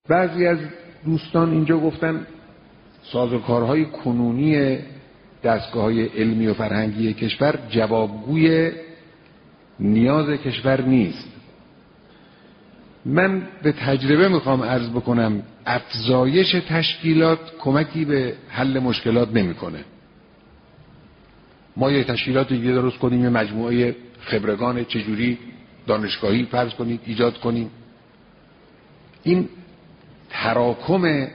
بعضی از دوستان اینجا گفتن سازوکارهای کنونی دستگاه‌های علمی و فرهنگی کشور جوابگوی نیاز کشور نیست. من به تجربه میخوام عرض بکنم افزایش تشکیلات کمکی به حل مشکلات نمیکنه. ما یه تشکیلات دیگه درست کنیم، یه مجموعه خبرگان چجوری دانشگاهی فرض کنید ایجاد کنیم، این تراکم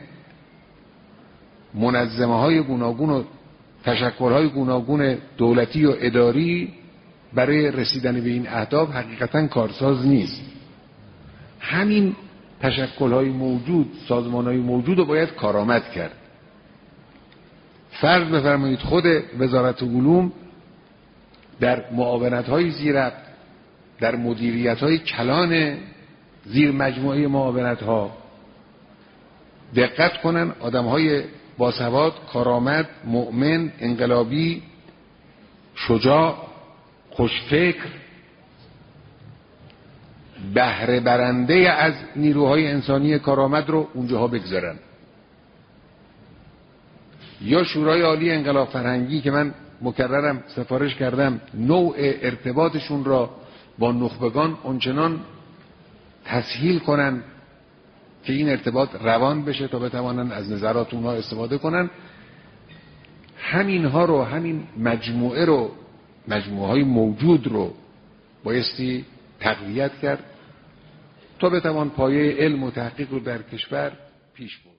منظمه‌های گوناگون و تشکل‌های گوناگون دولتی و اداری برای رسیدن به این اهداف حقیقتاً کارساز نیست. همین تشکل‌های موجود، سازمان‌های موجود رو باید کارآمد کرد. فرض بفرمایید خود وزارت علوم در معاونت‌های زیربط، در مدیریت‌های کلان زیر مجموعه معاونت‌ها دقت کنن، آدم‌های باسواد، کارآمد، مؤمن، انقلابی، شجاع، خوشفکر، بهره برنده از نیروهای انسانی کارآمد رو اونجاها بگذارن. یا شورای عالی انقلاب فرهنگی که من مکررم سفارش کردم نوع ارتباطشون را با نخبگان اونچنان تسهیل کنن که این ارتباط روان بشه تا بتوانن از نظرات اونها استفاده کنن. همینها رو، همین مجموعه های موجود رو بایستی تقویت کرد تا بتوان پایه علم و تحقیق رو در کشور پیش برد.